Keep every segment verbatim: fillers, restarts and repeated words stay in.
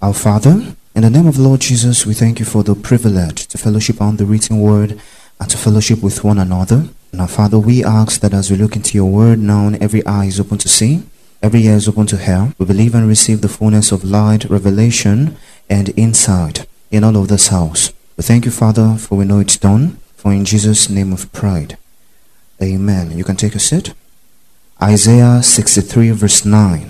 Our Father, in the name of the Lord Jesus, we thank you for the privilege to fellowship on the written word and to fellowship with one another. Now, Father, we ask that as we look into your word now, every eye is open to see, every ear is open to hear. We believe and receive the fullness of light, revelation, and insight in all of this house. We thank you, Father, for we know it's done. For in Jesus' name we've prayed. Amen. You can take a seat. Isaiah sixty-three verse nine.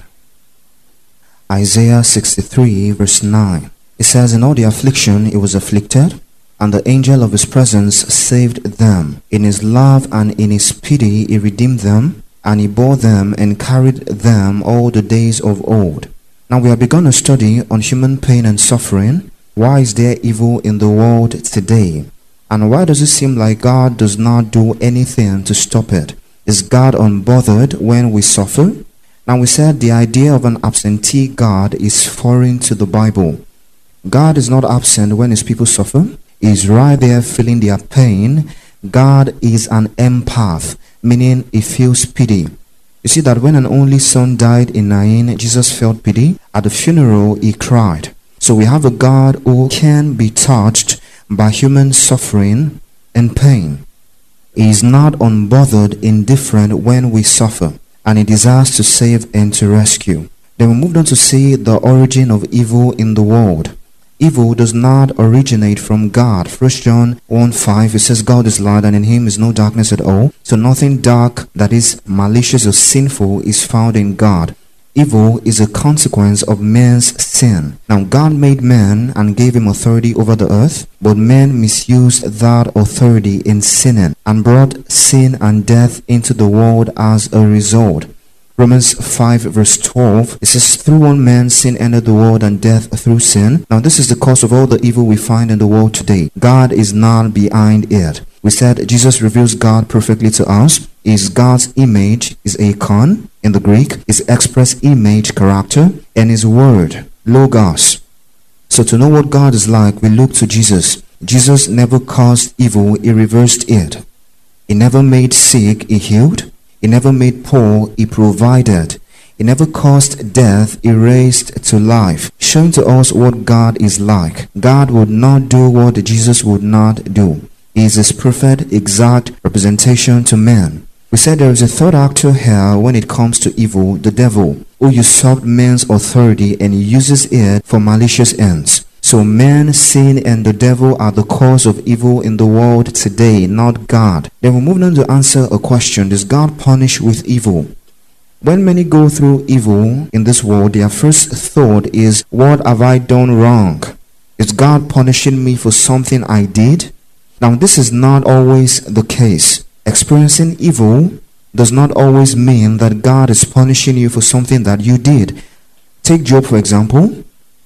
Isaiah sixty-three verse nine. It says, in all the affliction he was afflicted, and the angel of his presence saved them. In his love and in his pity he redeemed them, and he bore them and carried them all the days of old. Now we have begun a study on human pain and suffering. Why is there evil in the world today? And why does it seem like God does not do anything to stop it? Is God unbothered when we suffer? Now we said the idea of an absentee God is foreign to the Bible. God is not absent when his people suffer. He is right there feeling their pain. God is an empath, meaning he feels pity. You see that when an only son died in Nain, Jesus felt pity. At the funeral, he cried. So we have a God who can be touched by human suffering and pain. He is not unbothered, indifferent when we suffer, and he desires to save and to rescue. Then we moved on to see the origin of evil in the world. Evil does not originate from God. First John one five, it says, God is light and in him is no darkness at all. So nothing dark that is malicious or sinful is found in God. Evil is a consequence of man's sin. Now God made man and gave him authority over the earth, but man misused that authority in sinning and brought sin and death into the world as a result. Romans five verse twelve, it says, through one man sin entered the world and death through sin. Now this is the cause of all the evil we find in the world today. God is not behind it. We said Jesus reveals God perfectly to us. Is God's image is eikon in the Greek, his express image, character, and his word, logos. So to know what God is like, we look to Jesus. Jesus never caused evil, he reversed it. He never made sick, he healed. He never made poor, he provided. He never caused death, he raised to life, showing to us what God is like. God would not do what Jesus would not do. He is his perfect, exact representation to man. We said there is a third actor here when it comes to evil, the devil, who usurped man's authority and uses it for malicious ends. So man, sin, and the devil are the cause of evil in the world today, not God. Then we move on to answer a question. Does God punish with evil? When many go through evil in this world, their first thought is, what have I done wrong? Is God punishing me for something I did? Now this is not always the case. Experiencing evil does not always mean that God is punishing you for something that you did. Take Job for example.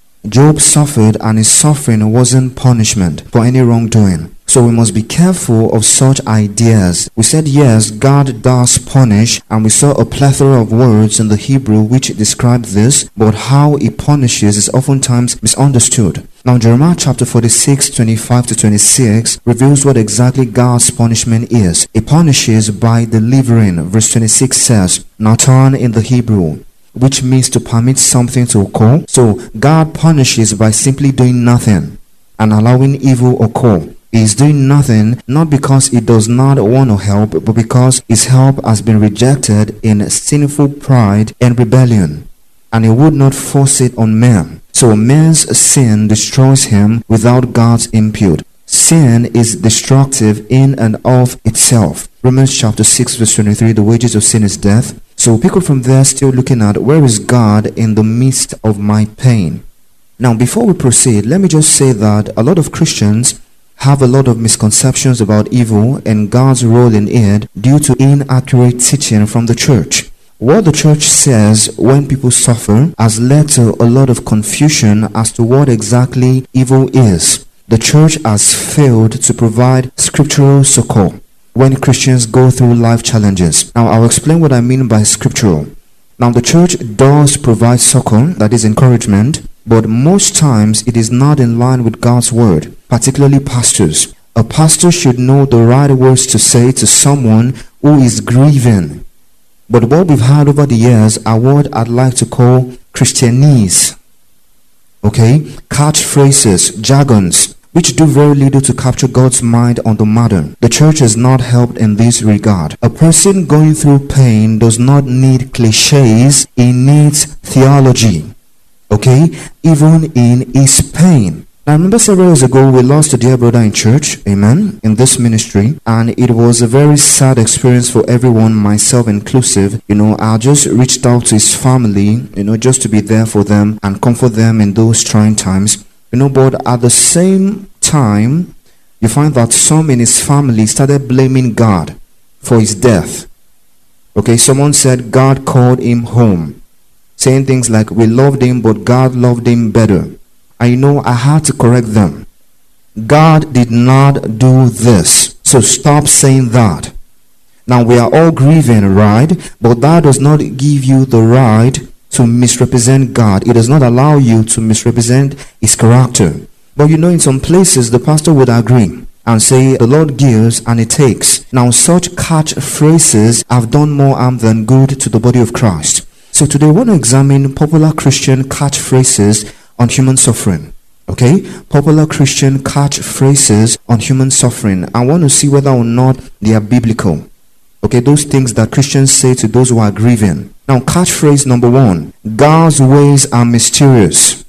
Job suffered, and his suffering wasn't punishment for any wrongdoing. So we must be careful of such ideas. We said yes, God does punish, and we saw a plethora of words in the Hebrew which describe this, but how he punishes is oftentimes misunderstood. Now Jeremiah chapter forty-six, twenty-five to twenty-six reveals what exactly God's punishment is. He punishes by delivering. Verse twenty-six says, Natan in the Hebrew, which means to permit something to occur. So God punishes by simply doing nothing and allowing evil occur. He is doing nothing not because he does not want to help, but because his help has been rejected in sinful pride and rebellion, and he would not force it on man. So man's sin destroys him without God's input. Sin is destructive in and of itself. Romans chapter six verse twenty-three, the wages of sin is death. So we pick up from there, still looking at where is God in the midst of my pain. Now before we proceed, let me just say that a lot of Christians have a lot of misconceptions about evil and God's role in it due to inaccurate teaching from the church. What the church says when people suffer has led to a lot of confusion as to what exactly evil is. The church has failed to provide scriptural succor when Christians go through life challenges. Now I'll explain what I mean by scriptural. Now the church does provide succor, that is encouragement, but most times it is not in line with God's word, particularly pastors. A pastor should know the right words to say to someone who is grieving. But what we've had over the years are what I'd like to call Christianese. okay, catchphrases, jargons, which do very little to capture God's mind on the matter. The church is not helped in this regard. A person going through pain does not need cliches, he needs theology, okay, even in his pain. I remember several years ago we lost a dear brother in church, amen, in this ministry, and it was a very sad experience for everyone, myself inclusive. You know, I just reached out to his family, you know, just to be there for them and comfort them in those trying times. You know, but at the same time, you find that some in his family started blaming God for his death. Okay, someone said God called him home, saying things like, we loved him, but God loved him better. I know I had to correct them. God did not do this, so stop saying that. Now, we are all grieving, right? But that does not give you the right to misrepresent God. It does not allow you to misrepresent his character. But you know, in some places the pastor would agree and say the Lord gives and it takes. Now, such catchphrases have done more harm than good to the body of Christ. So today we want to examine popular Christian catchphrases on human suffering. Okay, popular Christian catchphrases on human suffering. I want to see whether or not they are biblical. Okay, those things that Christians say to those who are grieving. Now, catchphrase number one, God's ways are mysterious.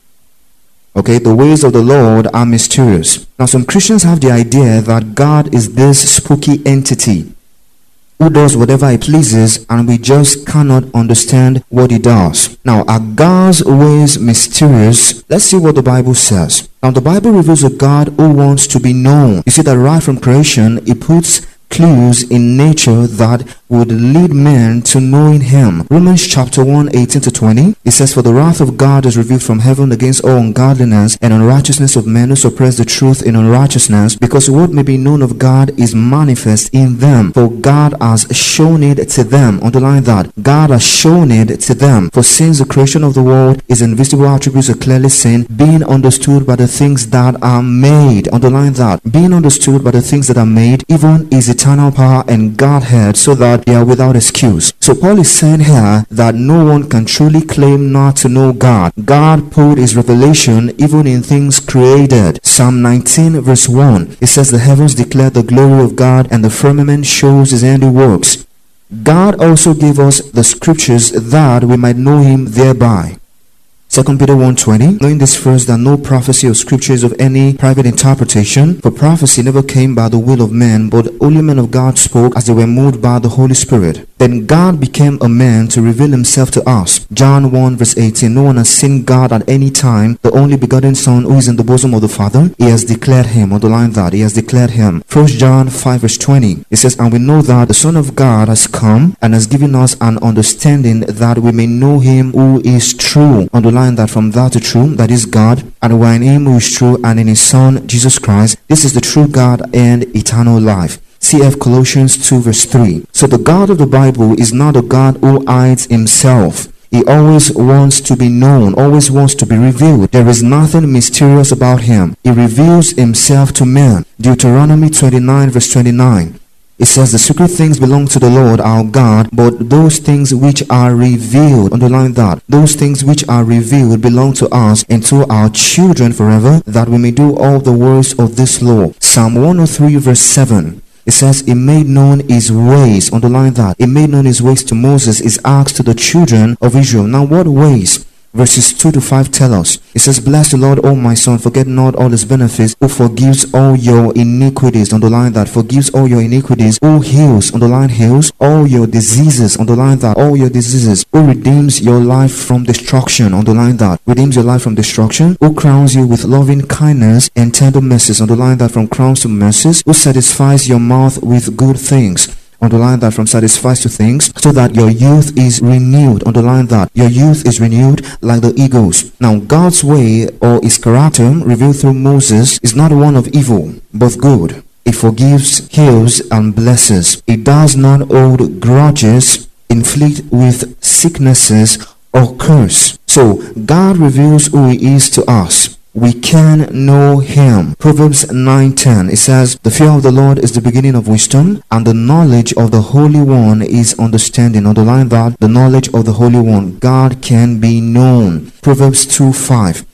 Okay, the ways of the Lord are mysterious. Now, some Christians have the idea that God is this spooky entity who does whatever he pleases, and we just cannot understand what he does. Now, are God's ways mysterious? Let's see what the Bible says. Now, the Bible reveals a God who wants to be known. You see that right from creation, he puts clues in nature that would lead men to knowing him. Romans chapter one, eighteen to twenty, it says, for the wrath of God is revealed from heaven against all ungodliness and unrighteousness of men who suppress the truth in unrighteousness, because what may be known of God is manifest in them, for God has shown it to them. Underline that. God has shown it to them. For since the creation of the world, his invisible attributes are clearly seen, being understood by the things that are made. Underline that. Being understood by the things that are made, even his eternal power and Godhead, so that they are without excuse. So Paul is saying here that no one can truly claim not to know God. God poured his revelation even in things created. Psalm nineteen verse one, it says, the heavens declare the glory of God, and the firmament shows his handiworks. God also gave us the scriptures that we might know him thereby. Second Peter one twenty, knowing this first, that no prophecy of scripture is of any private interpretation, for prophecy never came by the will of men, but only men of God spoke as they were moved by the Holy Spirit. Then God became a man to reveal himself to us. John one verse eighteen, no one has seen God at any time, the only begotten Son who is in the bosom of the Father, he has declared him. Underline that, he has declared him. First John five verse twenty, it says, and we know that the Son of God has come and has given us an understanding that we may know him who is true. Underline that, from that to true, that is God, and we are in him who is true, and in his Son Jesus Christ. This is the true God and eternal life. C F Colossians two verse three. So the God of the Bible is not a God who hides himself. He always wants to be known, always wants to be revealed. There is nothing mysterious about him. He reveals himself to men. Deuteronomy twenty-nine verse twenty-nine. It says, the secret things belong to the Lord our God, but those things which are revealed, underline that, those things which are revealed belong to us and to our children forever, that we may do all the words of this law. Psalm one oh three verse seven. It says, he made known his ways, underline that, he made known his ways to Moses, his acts to the children of Israel. Now what ways? Verses two to five tell us. It says, bless the Lord, O my son, forget not all his benefits, who forgives all your iniquities, underline that, forgives all your iniquities, who heals, underline heals, all your diseases, underline that, all your diseases, who redeems your life from destruction, underline that, redeems your life from destruction, who crowns you with loving kindness and tender mercies, underline that, from crowns to mercies, who satisfies your mouth with good things. Underline that, from satisfies to things, so that your youth is renewed. Underline that, your youth is renewed like the eagles. Now, God's way or his character revealed through Moses is not one of evil, but good. It forgives, heals, and blesses. It does not hold grudges, inflict with sicknesses, or curse. So, God reveals who he is to us. We can know him. Proverbs nine ten, it says, the fear of the Lord is the beginning of wisdom, and the knowledge of the Holy One is understanding. Underline that, the knowledge of the Holy One. God can be known. Proverbs two five,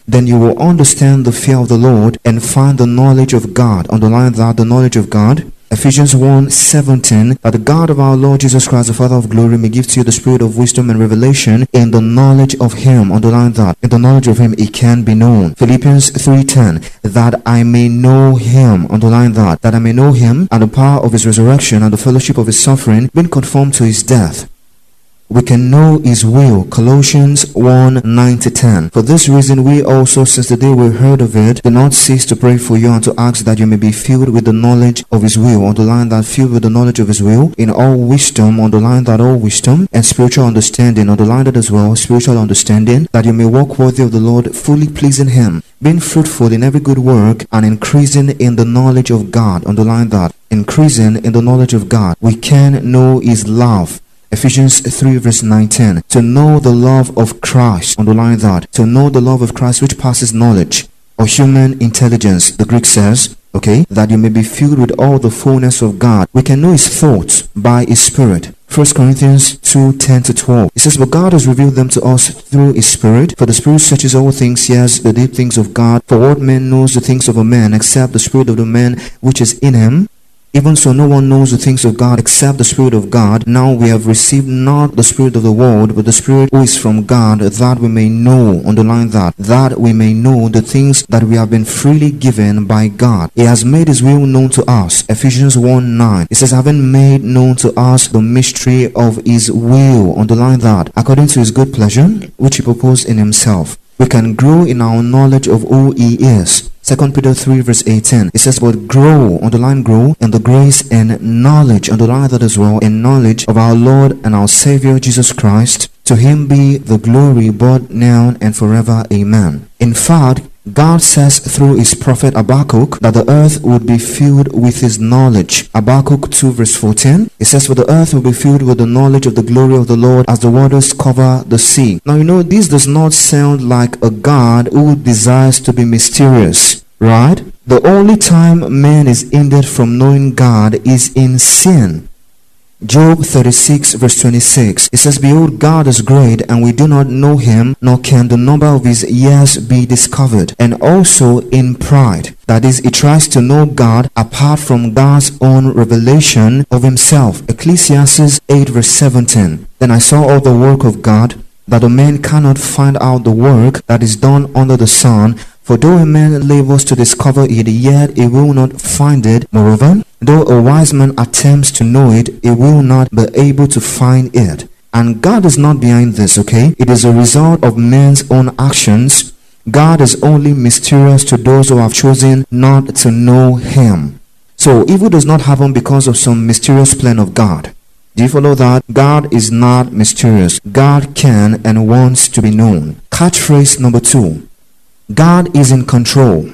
then you will understand the fear of the Lord and find the knowledge of God. Underline that, the knowledge of God. Ephesians one seventeen, that the God of our Lord Jesus Christ, the Father of glory, may give to you the spirit of wisdom and revelation in the knowledge of him. Underline that. In the knowledge of him, it can be known. Philippians three ten, that I may know him. Underline that. That I may know him and the power of his resurrection and the fellowship of his suffering, being conformed to his death. We can know his will. Colossians one nine to ten. For this reason we also, since the day we heard of it, do not cease to pray for you and to ask that you may be filled with the knowledge of his will. Underline that, filled with the knowledge of his will, in all wisdom. Underline that, all wisdom, and spiritual understanding. Underline that as well, spiritual understanding, that you may walk worthy of the Lord, fully pleasing him, being fruitful in every good work and increasing in the knowledge of God. Underline that, increasing in the knowledge of God. We can know his love. Ephesians three verse nineteen, to know the love of Christ. Underline that, to know the love of Christ which passes knowledge or human intelligence. The Greek says, okay, that you may be filled with all the fullness of God. We can know his thoughts by his spirit. First Corinthians two ten to twelve. It says, but God has revealed them to us through his spirit. For the spirit searches all things, yes, the deep things of God. For what man knows the things of a man except the spirit of the man which is in him? Even so, no one knows the things of God except the Spirit of God. Now we have received not the spirit of the world, but the Spirit who is from God, that we may know. Underline that. That we may know the things that we have been freely given by God. He has made his will known to us. Ephesians one nine. It says, having made known to us the mystery of his will. Underline that. According to his good pleasure, which he proposed in himself. We can grow in our knowledge of who he is. Second Peter three verse eighteen. It says, but grow, underline grow, in the grace and knowledge, underline that as well, in knowledge of our Lord and our Savior Jesus Christ. To him be the glory both now and forever. Amen. In fact, God says through his prophet Habakkuk that the earth would be filled with his knowledge. Habakkuk two verse fourteen. It says, for the earth will be filled with the knowledge of the glory of the Lord as the waters cover the sea. Now you know, this does not sound like a God who desires to be mysterious, right? The only time man is hindered from knowing God is in sin. Job thirty-six verse twenty-six. It says, behold, God is great, and we do not know him, nor can the number of his years be discovered. And also in pride. That is, he tries to know God apart from God's own revelation of himself. Ecclesiastes eight verse seventeen. Then I saw all the work of God, that a man cannot find out the work that is done under the sun. For though a man labors to discover it, yet he will not find it. Moreover, though a wise man attempts to know it, he will not be able to find it. And God is not behind this, okay? It is a result of man's own actions. God is only mysterious to those who have chosen not to know him. So evil does not happen because of some mysterious plan of God. Do you follow that? God is not mysterious. God can and wants to be known. Catchphrase number two. God is in control.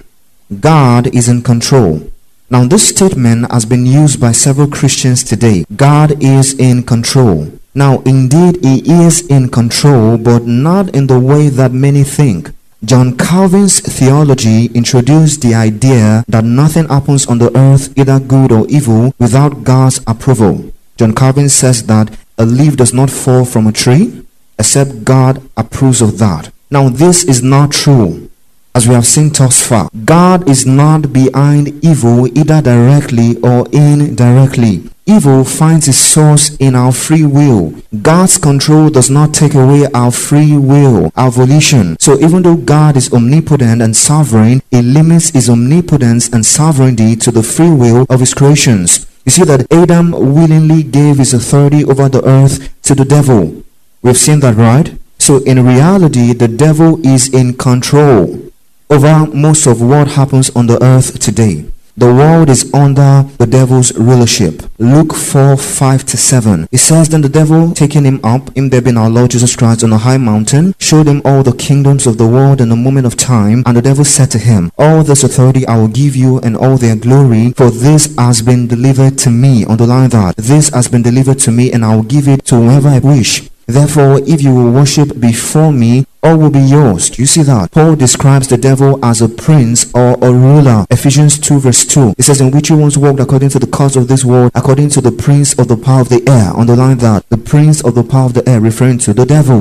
God is in control. Now this statement has been used by several Christians today. God is in control. Now indeed he is in control, but not in the way that many think. John Calvin's theology introduced the idea that nothing happens on the earth, either good or evil, without God's approval. John Calvin says that a leaf does not fall from a tree except God approves of that. Now this is not true. As we have seen thus far, God is not behind evil either directly or indirectly. Evil finds its source in our free will. God's control does not take away our free will, our volition. So even though God is omnipotent and sovereign, he limits his omnipotence and sovereignty to the free will of his creations. You see that Adam willingly gave his authority over the earth to the devil. We've seen that, right? So in reality, the devil is in control over most of what happens on the earth today. The world is under the devil's rulership. Luke four five to seven. It says, then the devil, taking him up, him there being our Lord Jesus Christ, on a high mountain, showed him all the kingdoms of the world in a moment of time. And the devil said to him, all this authority I will give you, and all their glory, for this has been delivered to me. Underline that. This has been delivered to me, and I will give it to whoever I wish. Therefore, if you will worship before me, all will be yours. Do you see that? Paul describes the devil as a prince or a ruler. Ephesians two verse two. It says, in which you once walked according to the course of this world, according to the prince of the power of the air. Underline that. The prince of the power of the air, referring to the devil.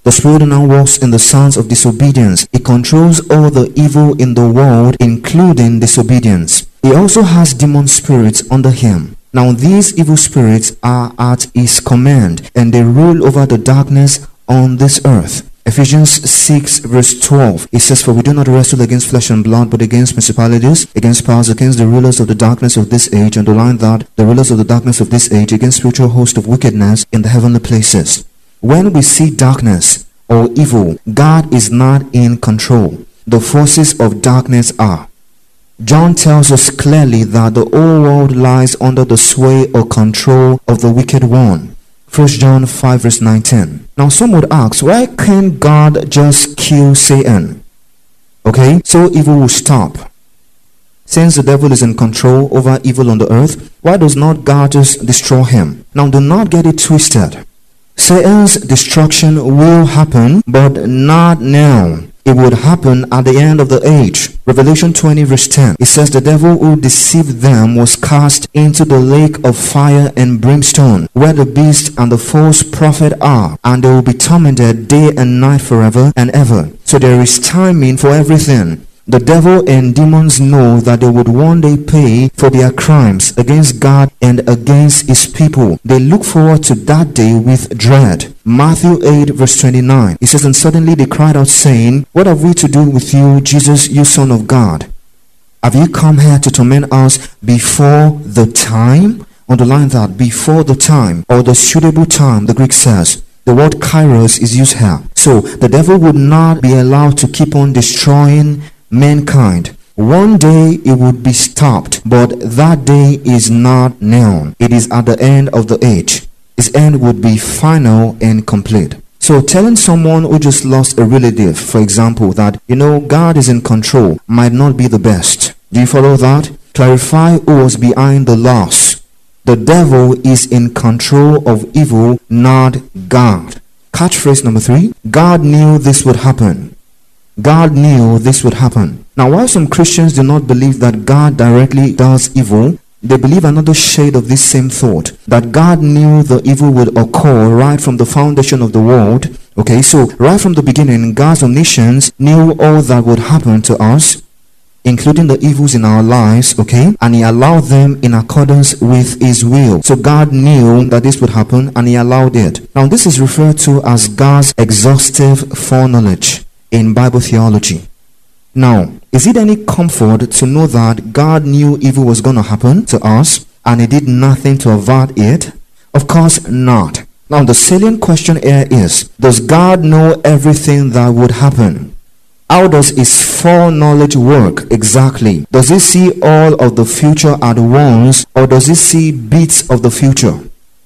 The Spirit now works in the sons of disobedience. He controls all the evil in the world, including disobedience. He also has demon spirits under him. Now these evil spirits are at his command, and they rule over the darkness on this earth. Ephesians six verse twelve, it says, "For we do not wrestle against flesh and blood, but against principalities, against powers, against the rulers of the darkness of this age." Underline that, the rulers of the darkness of this age, against spiritual hosts of wickedness in the heavenly places. When we see darkness or evil, God is not in control. The forces of darkness are. John tells us clearly that the whole world lies under the sway or control of the wicked one. First John five verse nineteen. Now some would ask, why can't God just kill Satan? Okay, so evil will stop. Since the devil is in control over evil on the earth, why does not God just destroy him? Now do not get it twisted. Satan's destruction will happen, but not now. It would happen at the end of the age. Revelation twenty verse ten, it says, "The devil who deceived them was cast into the lake of fire and brimstone, where the beast and the false prophet are, and they will be tormented day and night forever and ever." So there is timing for everything. The devil and demons know that they would one day pay for their crimes against God and against his people. They look forward to that day with dread. Matthew eight verse twenty-nine, it says, "And suddenly they cried out, saying, What have we to do with you, Jesus, you Son of God? Have you come here to torment us before the time?" Underline that, before the time, or the suitable time, the Greek says. The word kairos is used here. So the devil would not be allowed to keep on destroying mankind. One day it would be stopped, but that day is not known. It is at the end of the age. Its end would be final and complete. So telling someone who just lost a relative, for example, that, you know, God is in control, might not be the best. Do you follow that? Clarify who was behind the loss. The devil is in control of evil, not God. Catchphrase number three, God knew this would happen. God knew this would happen. Now, while some Christians do not believe that God directly does evil, they believe another shade of this same thought, that God knew the evil would occur right from the foundation of the world. Okay, so right from the beginning, God's omniscience knew all that would happen to us, including the evils in our lives, okay, and he allowed them in accordance with his will. So God knew that this would happen and he allowed it. Now, this is referred to as God's exhaustive foreknowledge in Bible theology. Now, is it any comfort to know that God knew evil was going to happen to us and he did nothing to avert it? Of course not. Now, the salient question here is, does God know everything that would happen? How does his foreknowledge work exactly? Does he see all of the future at once, or does he see bits of the future?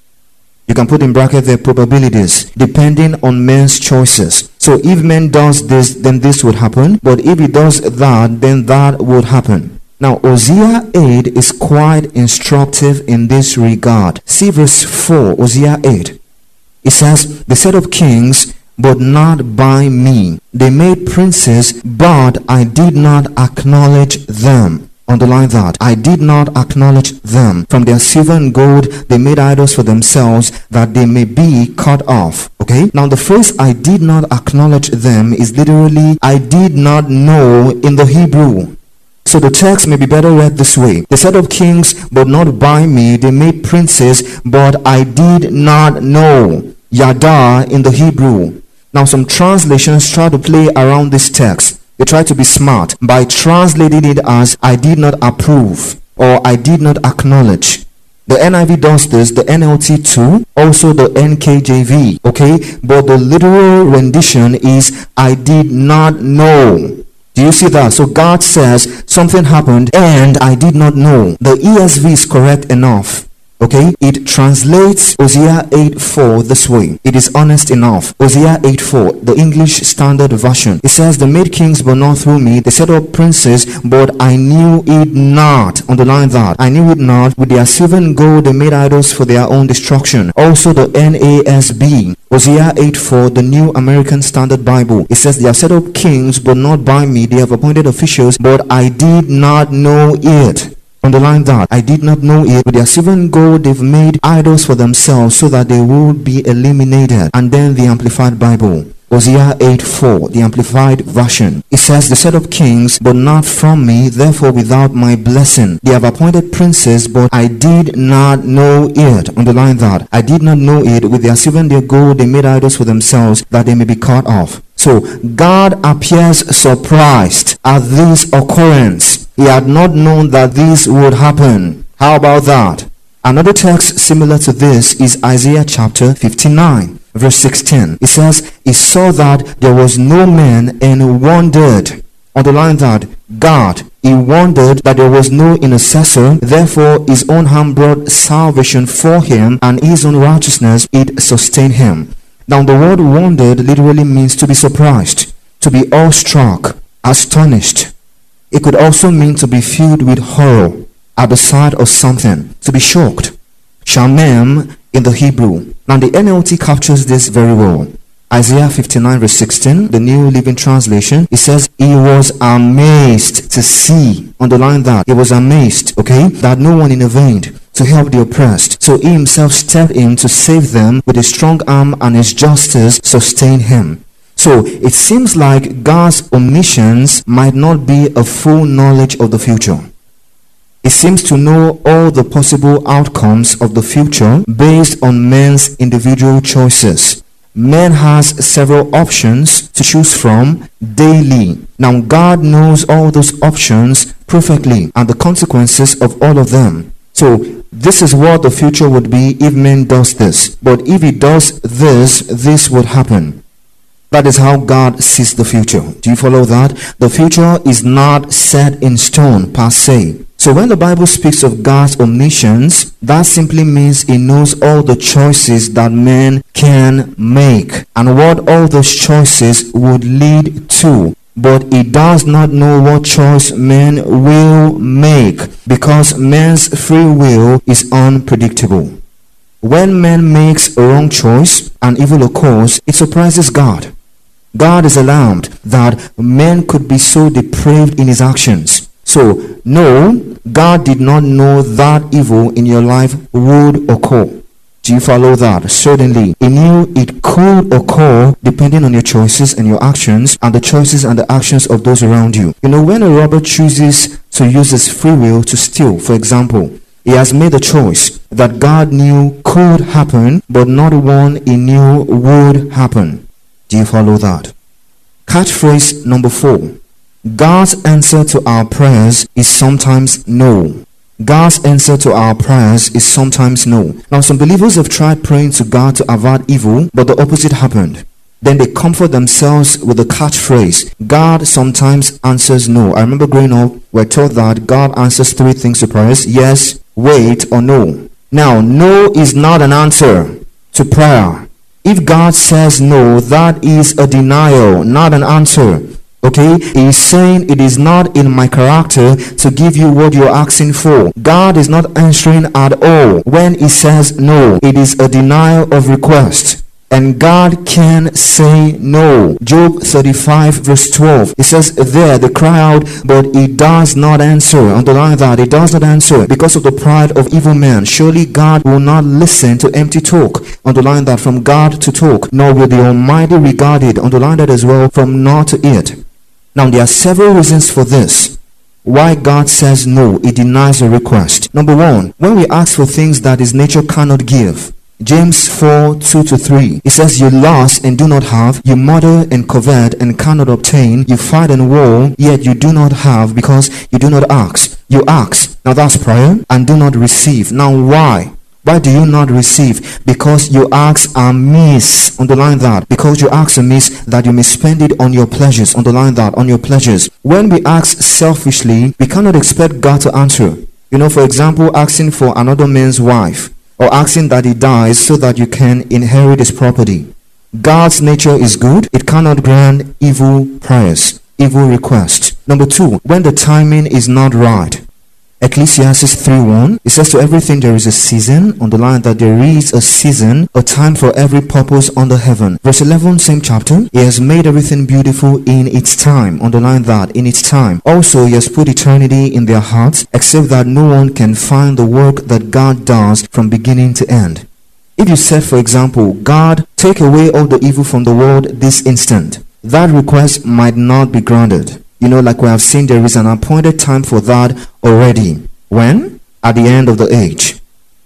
You can put in bracket their probabilities, depending on man's choices. So if man does this, then this would happen. But if he does that, then that would happen. Now, Hosea eight is quite instructive in this regard. See verse four, Hosea eight. It says, "They set up kings, but not by me. They made princes, but I did not acknowledge them." Underline that. I did not acknowledge them. From their silver and gold, they made idols for themselves, that they may be cut off. Okay? Now, the phrase "I did not acknowledge them" is literally "I did not know" in the Hebrew. So the text may be better read this way. They set up kings, but not by me. They made princes, but I did not know. Yada in the Hebrew. Now, some translations try to play around this text. They try to be smart by translating it as "I did not approve" or "I did not acknowledge." The N I V does this, the N L T too, also the N K J V, okay? But the literal rendition is "I did not know." Do you see that? So God says something happened and I did not know. The E S V is correct enough. Okay, it translates Hosea eight four this way. It is honest enough. Hosea eight four, the English Standard Version. It says, "They made kings, but not through me. They set up princes, but I knew it not." Underline that. I knew it not. With their silver and gold, they made idols for their own destruction. Also the N A S B. Hosea eight four, the New American Standard Bible. It says, "They have set up kings, but not by me. They have appointed officials, but I did not know it." Underline that. I did not know it. With their silver and gold, they've made idols for themselves so that they will be eliminated. And then the Amplified Bible. Hosea eight four, the Amplified Version. It says, they set up kings, but not from me, therefore without my blessing. They have appointed princes, but I did not know it. Underline that. I did not know it. With their silver and their gold, they made idols for themselves, that they may be cut off. So God appears surprised at this occurrence. He had not known that this would happen. How about that? Another text similar to this is Isaiah chapter fifty-nine. Verse sixteen, it says, he saw that there was no man and wondered. Underline that. God, he wondered that there was no intercessor. Therefore, his own hand brought salvation for him, and his own righteousness, it sustained him. Now, the word wondered literally means to be surprised, to be awestruck, astonished. It could also mean to be filled with horror at the sight of something, to be shocked. Shamem in the Hebrew. Now the N L T captures this very well. Isaiah fifty-nine verse sixteen, the New Living Translation, it says, he was amazed to see. Underline that. He was amazed, okay, that no one intervened to help the oppressed. So he himself stepped in to save them with a strong arm, and his justice sustained him. So it seems like God's omniscience might not be a full knowledge of the future. It seems to know all the possible outcomes of the future based on man's individual choices. Man has several options to choose from daily. Now God knows all those options perfectly and the consequences of all of them. So this is what the future would be if man does this. But if he does this, this would happen. That is how God sees the future. Do you follow that? The future is not set in stone per se. So when the Bible speaks of God's omniscience, that simply means he knows all the choices that man can make and what all those choices would lead to. But he does not know what choice man will make, because man's free will is unpredictable. When man makes a wrong choice and evil occurs, it surprises God. God is alarmed that man could be so depraved in his actions. So, no, God did not know that evil in your life would occur. Do you follow that? Certainly. He knew it could occur depending on your choices and your actions and the choices and the actions of those around you. You know, when a robber chooses to use his free will to steal, for example, he has made a choice that God knew could happen, but not one he knew would happen. Do you follow that? Catchphrase number four. God's answer to our prayers is sometimes no. God's answer to our prayers is sometimes no. Now, some believers have tried praying to God to avert evil, but the opposite happened. Then they comfort themselves with the catchphrase, God sometimes answers no. I remember growing up, we're taught that God answers three things to prayers: yes, wait, or no. Now, no is not an answer to prayer. If God says no, that is a denial, not an answer. Okay, he's saying it is not in my character to give you what you're asking for. God is not answering at all. When he says no, it is a denial of request. And God can say no. Job thirty-five verse twelve. It says there, they cry out, but he does not answer. Underline that, he does not answer because of the pride of evil men. Surely God will not listen to empty talk. Underline that, from God to talk. Nor will the Almighty regard it. Underline that as well, from not to it. Now, there are several reasons for this. Why God says no, he denies a request. Number one, when we ask for things that his nature cannot give. James four, two to three. It says, you lust and do not have, you murder and covet and cannot obtain, you fight and war, yet you do not have because you do not ask. You ask, now that's prayer, and do not receive. Now why? Why do you not receive? Because you ask amiss. Underline that. Because you ask amiss, that you may spend it on your pleasures. Underline that, on your pleasures. When we ask selfishly, we cannot expect God to answer. You know, for example, asking for another man's wife, or asking that he dies so that you can inherit his property. God's nature is good. It cannot grant evil prayers, evil requests. Number two, when the timing is not right. Ecclesiastes three one, it says, to everything there is a season. Underline that there is a season, a time for every purpose under heaven. Verse eleven, same chapter. He has made everything beautiful in its time. Underline that, in its time. Also, he has put eternity in their hearts, except that no one can find the work that God does from beginning to end. If you said, for example, God, take away all the evil from the world this instant, that request might not be granted. You know, like we have seen, there is an appointed time for that already. When? At the end of the age.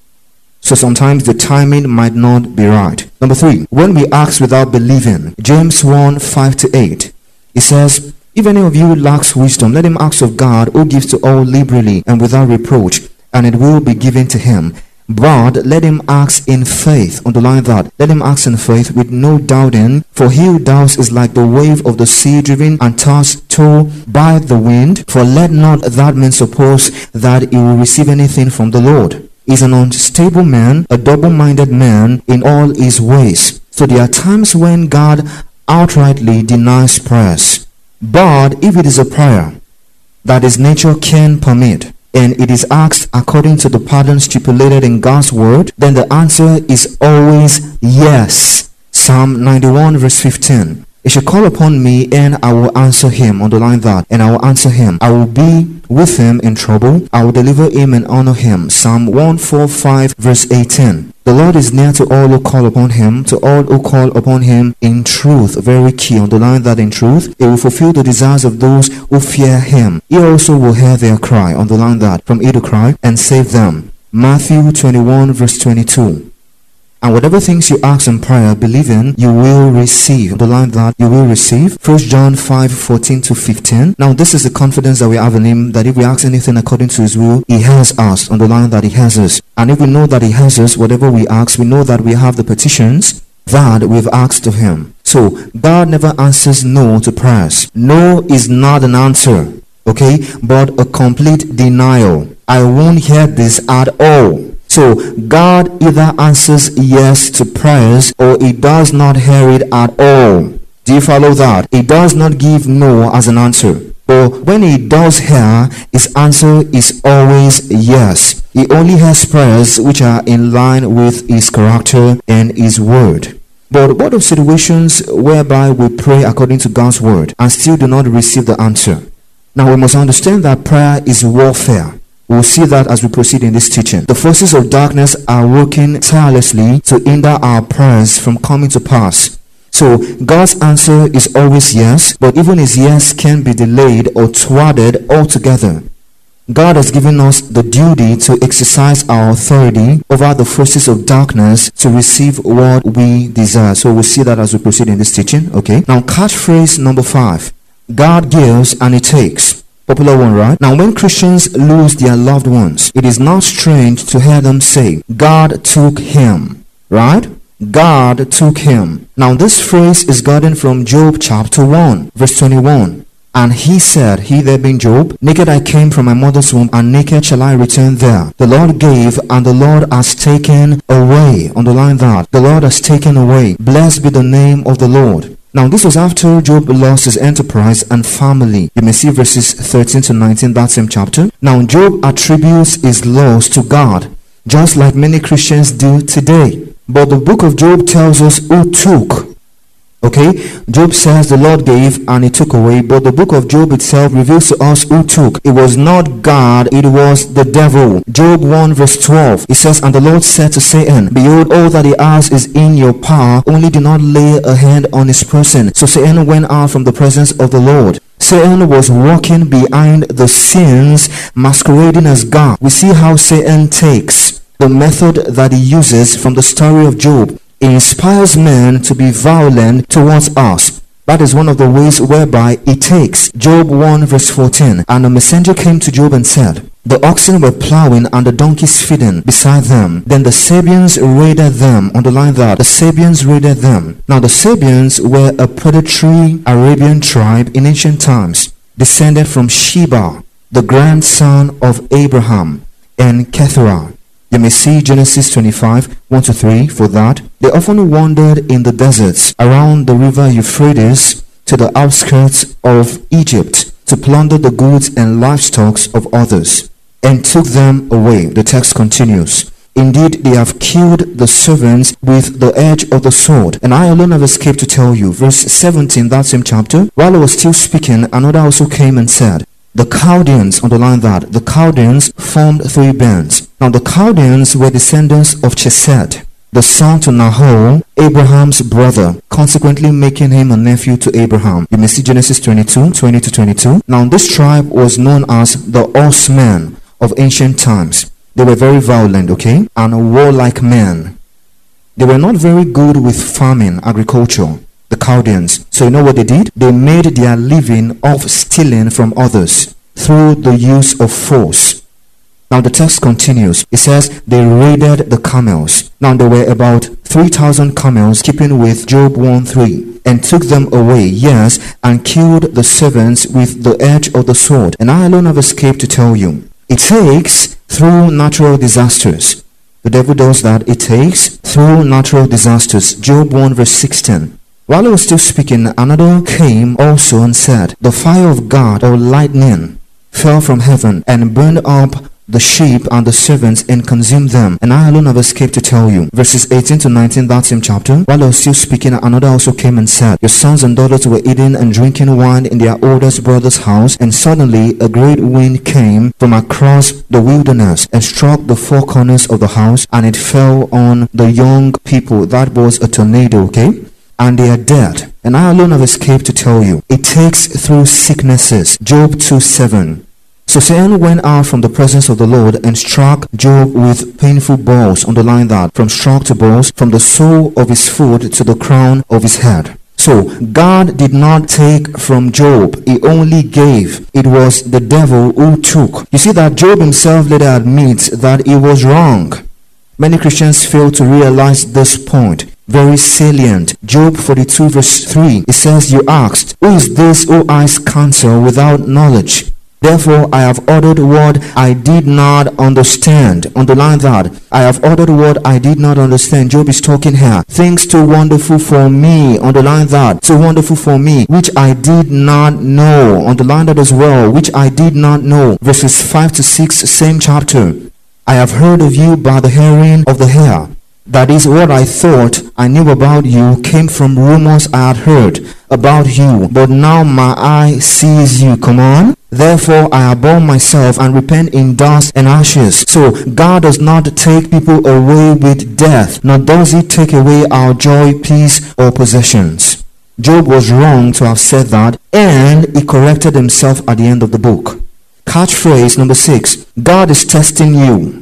So sometimes the timing might not be right. Number three, when we ask without believing, James one, five to eight, it says, if any of you lacks wisdom, let him ask of God, who gives to all liberally and without reproach, and it will be given to him. But let him ask in faith. Underline that. Let him ask in faith with no doubting. For he who doubts is like the wave of the sea driven and tossed to by the wind. For let not that man suppose that he will receive anything from the Lord. He is an unstable man, a double-minded man in all his ways. So there are times when God outrightly denies prayers. But if it is a prayer that his nature can permit, and it is asked according to the pattern stipulated in God's word, then the answer is always yes. Psalm ninety-one verse fifteen. He shall call upon me and I will answer him. Underline that. And I will answer him. I will be with him in trouble. I will deliver him and honor him. Psalm one forty-five verse eighteen. The Lord is near to all who call upon him, to all who call upon him in truth. Very key. Underline that, in truth. He will fulfill the desires of those who fear him. He also will hear their cry. Underline that. From either cry and save them. Matthew twenty-one verse twenty-two. And whatever things you ask in prayer, believing, you will receive. Underline that, you will receive. First John five fourteen to fifteen. Now this is the confidence that we have in him, that if we ask anything according to his will, he has us. Underline that, he has us. And if we know that he has us, whatever we ask, we know that we have the petitions that we've asked of him. So God never answers no to prayers. No is not an answer, okay, but a complete denial. I won't hear this at all. So God either answers yes to prayers or he does not hear it at all. Do you follow that? He does not give no as an answer. But when he does hear, his answer is always yes. He only hears prayers which are in line with his character and his word. But what of situations whereby we pray according to God's word and still do not receive the answer? Now we must understand that prayer is warfare. We'll see that as we proceed in this teaching. The forces of darkness are working tirelessly to hinder our prayers from coming to pass. So God's answer is always yes, but even his yes can be delayed or thwarted altogether. God has given us the duty to exercise our authority over the forces of darkness to receive what we desire. So we'll see that as we proceed in this teaching. Okay. Now catchphrase number five. God gives and he takes. Popular one, right? Now when Christians lose their loved ones, it is not strange to hear them say, God took him, right? God took him. Now this phrase is gotten from Job chapter one, verse twenty-one. And he said, he there being Job, naked I came from my mother's womb, and naked shall I return there. The Lord gave, and the Lord has taken away. Underline that. The Lord has taken away. Blessed be the name of the Lord. Now this was after Job lost his enterprise and family. You may see verses thirteen to nineteen, that same chapter. Now Job attributes his loss to God, just like many Christians do today. But the book of Job tells us who took. Okay, Job says the Lord gave and he took away, but the book of Job itself reveals to us who took. It was not God, it was the devil. Job one verse twelve, it says, and the Lord said to Satan, behold, all that he has is in your power, only do not lay a hand on his person. So Satan went out from the presence of the Lord. Satan was walking behind the scenes, masquerading as God. We see how Satan takes the method that he uses from the story of Job. He inspires men to be violent towards us. That is one of the ways whereby he takes. Job one verse fourteen. And the messenger came to Job and said, the oxen were plowing and the donkeys feeding beside them. Then the Sabeans raided them. Underline that. The Sabeans raided them. Now the Sabeans were a predatory Arabian tribe in ancient times, descended from Sheba, the grandson of Abraham, and Keturah. You may see Genesis twenty-five, one to three for that. They often wandered in the deserts around the river Euphrates to the outskirts of Egypt to plunder the goods and livestock of others and took them away. The text continues. Indeed, they have killed the servants with the edge of the sword, and I alone have escaped to tell you. Verse seventeen, that same chapter. While I was still speaking, another also came and said, the Chaldeans, underline that, the Chaldeans formed three bands. Now the Chaldeans were descendants of Chesed. the son to Nahor, Abraham's brother, consequently making him a nephew to Abraham. You may see Genesis twenty-two, twenty to twenty-two. Now this tribe was known as the horsemen of ancient times. They were very violent, okay, and warlike men. They were not very good with farming, agriculture, the Chaldeans. So you know what they did? They made their living off stealing from others through the use of force. Now the text continues. It says they raided the camels. Now there were about three thousand camels, keeping with Job one three, and took them away, yes, and killed the servants with the edge of the sword. And I alone have escaped to tell you. It takes through natural disasters. The devil does that. It takes through natural disasters. Job one verse sixteen. While he was still speaking, another came also and said, the fire of God, or lightning, fell from heaven and burned up the sheep and the servants and consumed them, and I alone have escaped to tell you. Verses eighteen to nineteen, that same chapter. While I was still speaking, another also came and said, your sons and daughters were eating and drinking wine in their oldest brother's house, and suddenly a great wind came from across the wilderness and struck the four corners of the house, and it fell on the young people. That was a tornado, okay? And they are dead. And I alone have escaped to tell you. It takes through sicknesses. Job two seven. So Satan went out from the presence of the Lord and struck Job with painful balls. Underline that. From struck to balls, from the sole of his foot to the crown of his head. So God did not take from Job. He only gave. It was the devil who took. You see that Job himself later admits that he was wrong. Many Christians fail to realize this point. Very salient. Job forty-two verse three. It says, you asked, who is this who eyes counsel without knowledge? Therefore I have ordered what I did not understand. Underline that. I have ordered what I did not understand. Job is talking here. Things too wonderful for me. Underline that. Too wonderful for me, which I did not know. Underline that as well. Which I did not know. Verses five to six, same chapter. I have heard of you by the hearing of the hair. That is, what I thought I knew about you came from rumors I had heard about you. But now my eye sees you. Come on. Therefore I abhor myself and repent in dust and ashes. So God does not take people away with death, nor does he take away our joy, peace, or possessions. Job was wrong to have said that, and he corrected himself at the end of the book. Catchphrase number six. God is testing you.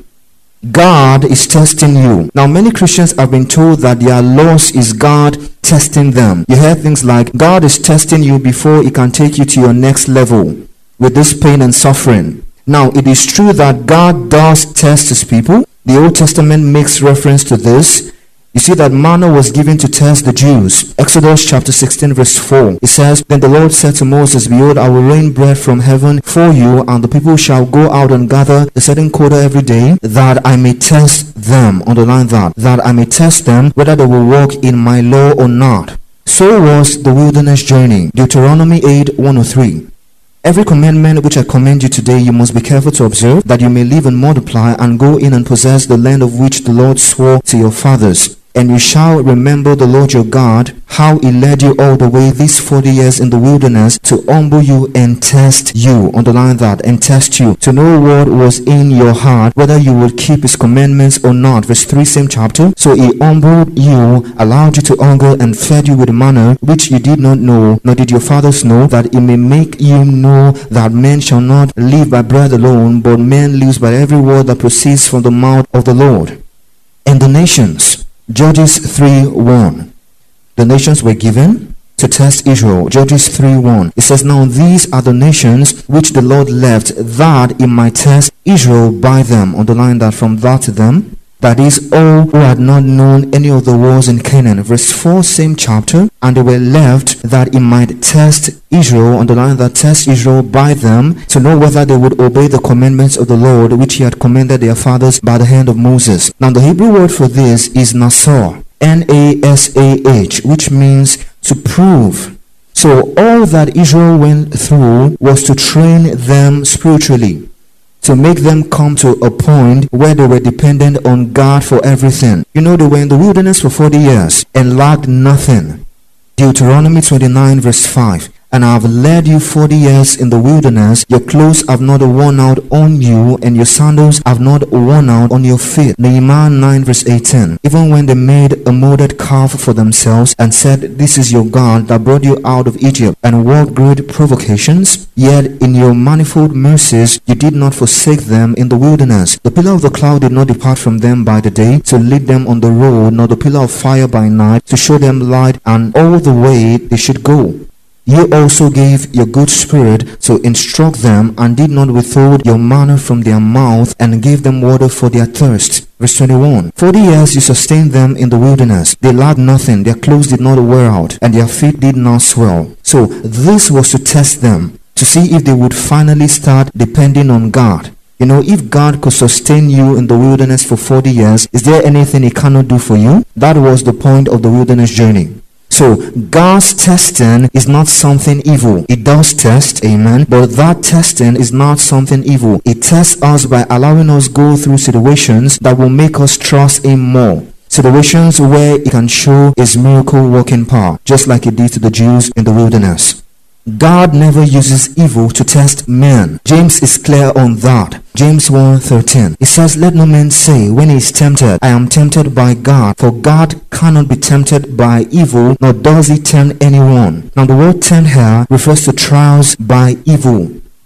God is testing you. Now many Christians have been told that their loss is God testing them. You hear things like, God is testing you before he can take you to your next level with this pain and suffering. Now it is true that God does test his people. The Old Testament makes reference to this. You see that manna was given to test the Jews. Exodus chapter sixteen verse four. It says, then the Lord said to Moses, behold, I will rain bread from heaven for you, and the people shall go out and gather a certain quota every day, that I may test them. Underline that. That I may test them whether they will walk in my law or not. So was the wilderness journey. Deuteronomy eight one oh three. Every commandment which I command you today, you must be careful to observe, that you may live and multiply, and go in and possess the land of which the Lord swore to your fathers. And you shall remember the Lord your God, how he led you all the way these forty years in the wilderness, to humble you and test you. Underline that. And test you, to know what was in your heart, whether you would keep his commandments or not. Verse three, same chapter. So he humbled you, allowed you to hunger, and fed you with manna, which you did not know, nor did your fathers know, that he may make you know that men shall not live by bread alone, but man lives by every word that proceeds from the mouth of the Lord. And the nations. Judges three one. The nations were given to test Israel. Judges three one. It says, now these are the nations which the Lord left, that he might test Israel by them. Underline that. From that to them. That is, all who had not known any of the wars in Canaan. Verse four, same chapter. And they were left that he might test Israel. Underline that. Test Israel by them, to know whether they would obey the commandments of the Lord, which he had commanded their fathers by the hand of Moses. Now the Hebrew word for this is Nasah. N A S A H, which means to prove. So all that Israel went through was to train them spiritually, to make them come to a point where they were dependent on God for everything. You know, they were in the wilderness for forty years and lacked nothing. Deuteronomy twenty-nine verse five. And I have led you forty years in the wilderness. Your clothes have not worn out on you, and your sandals have not worn out on your feet. Nehemiah nine verse eighteen. Even when they made a molded calf for themselves and said, This is your God that brought you out of Egypt, and worked great provocations, yet in your manifold mercies you did not forsake them in the wilderness. The pillar of the cloud did not depart from them by the day to lead them on the road, nor the pillar of fire by night to show them light and all the way they should go. You also gave your good spirit to instruct them, and did not withhold your manna from their mouth, and gave them water for their thirst. Verse twenty-one. Forty years you sustained them in the wilderness. They lacked nothing, their clothes did not wear out, and their feet did not swell. So this was to test them, to see if they would finally start depending on God. You know, if God could sustain you in the wilderness for forty years, is there anything He cannot do for you? That was the point of the wilderness journey. So God's testing is not something evil. It does test, amen, but that testing is not something evil. It tests us by allowing us go through situations that will make us trust Him more. Situations where He can show His miracle working power, just like He did to the Jews in the wilderness. God never uses evil to test men. James is clear on that. James one thirteen. It says, Let no man say when he is tempted, I am tempted by God. For God cannot be tempted by evil, nor does He tempt anyone. Now the word tempt here refers to trials by evil.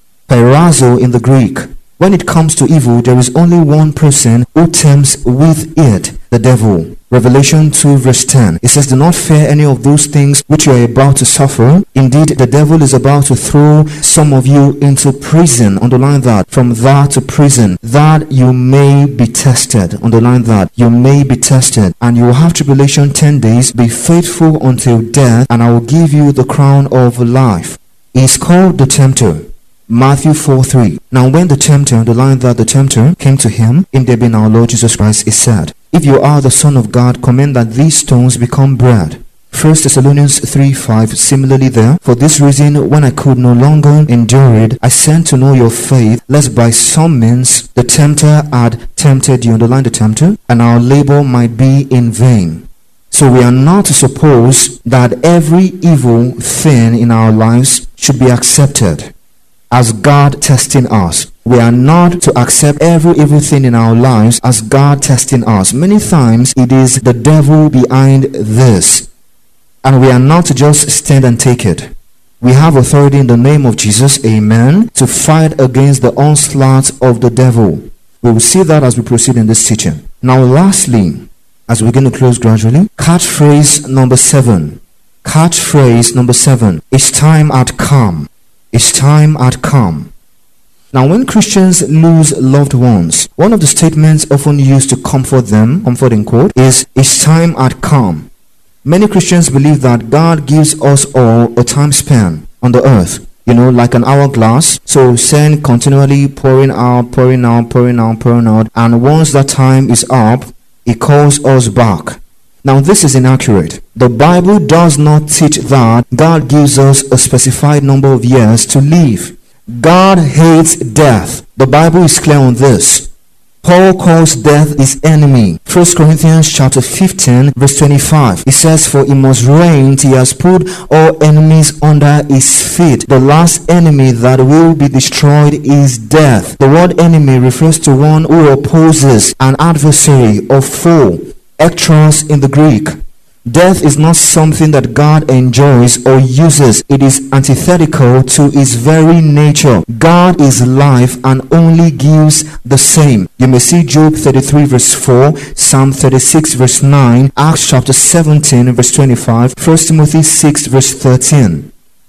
Peirazo in the Greek. When it comes to evil, there is only one person who tempts with it, the devil. Revelation two verse ten. It says, Do not fear any of those things which you are about to suffer. Indeed, the devil is about to throw some of you into prison. Underline that. From that to prison, that you may be tested. Underline that. You may be tested. And you will have tribulation ten days. Be faithful until death, and I will give you the crown of life. He is called the tempter. Matthew four three. Now when the tempter, underline that, the tempter came to him, in there being our Lord Jesus Christ, he said, If you are the Son of God, command that these stones become bread. First Thessalonians three five. Similarly there, For this reason, when I could no longer endure it, I sent to know your faith, lest by some means the tempter had tempted you, underline the tempter, and our labor might be in vain. So we are not to suppose that every evil thing in our lives should be accepted as God testing us. We are not to accept every evil thing in our lives as God testing us. Many times it is the devil behind this, and we are not to just stand and take it. We have authority in the name of Jesus, amen, to fight against the onslaught of the devil. We will see that as we proceed in this teaching. Now lastly, as we're going to close gradually, catchphrase number seven. Catchphrase number seven. It's time had come. It's time had come. Now when Christians lose loved ones, one of the statements often used to comfort them, comfort in quote, is, It's time had come. Many Christians believe that God gives us all a time span on the earth, you know, like an hourglass. So sand continually pouring out, pouring out, pouring out, pouring out, and once that time is up, He calls us back. Now this is inaccurate. The Bible does not teach that God gives us a specified number of years to live. God hates death. The Bible is clear on this. Paul calls death his enemy. First Corinthians chapter fifteen verse twenty-five. It says, For he must reign till he has put all enemies under his feet. The last enemy that will be destroyed is death. The word enemy refers to one who opposes, an adversary or foe. Ektros in the Greek. Death is not something that God enjoys or uses. It is antithetical to His very nature. God is life and only gives the same. You may see Job thirty-three verse four, Psalm thirty-six verse nine, Acts chapter seventeen verse twenty-five, First Timothy six verse thirteen.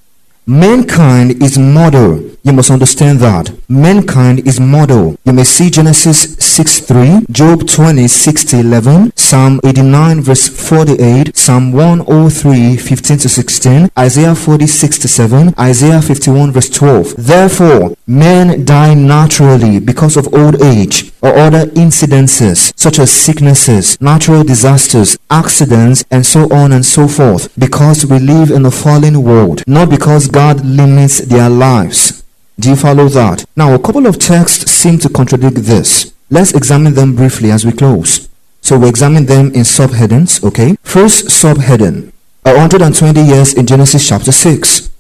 Mankind is mortal. You must understand that. Mankind is mortal. You may see Genesis six three, Job twenty six to eleven, Psalm eighty-nine verse forty-eight, Psalm one oh three fifteen to sixteen, Isaiah forty-six to seven, Isaiah fifty-one verse twelve. Therefore, men die naturally because of old age or other incidences such as sicknesses, natural disasters, accidents, and so on and so forth, because we live in a fallen world, not because God limits their lives. Do you follow that? Now, a couple of texts seem to contradict this. Let's examine them briefly as we close. So we examine them in subheadings, okay? First subheading, one hundred twenty years in Genesis chapter six.